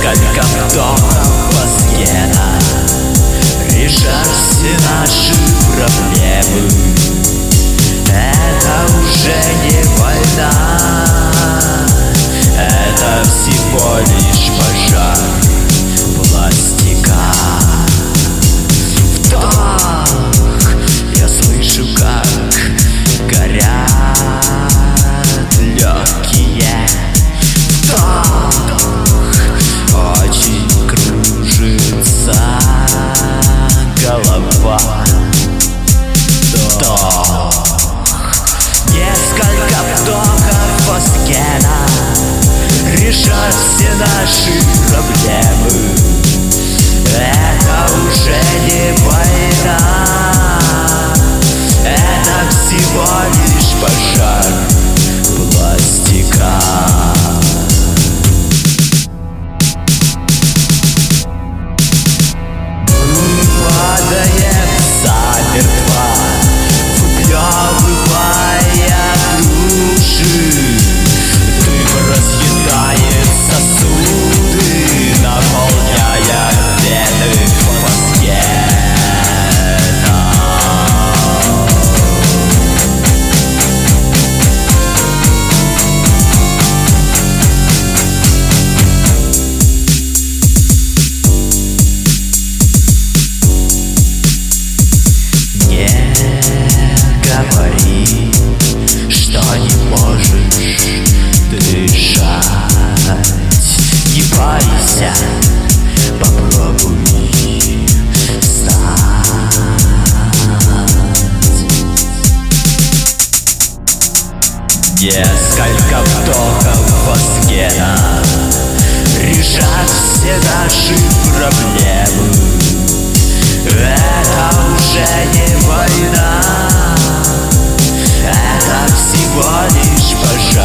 Несколько вдохов фосгена решат все наши проблемы. Это уже не война, это всего лишь пожар пластика. Вдох, я слышу, как горят легкие. Вдох, очень кружится голова. Вдох, несколько вдохов фосгена решат все наши проблемы. Это уже не война, это всего лишь пожар пластика. Мы падаем замертво, выплевывая души. Дым разъедает сосуды, наполняя вены фосгена. Говори, что не можешь дышать. Не бойся, попробуй встать. Несколько вдохов фосгена решат все наши проблемы. Это уже не война, это всего лишь пожар.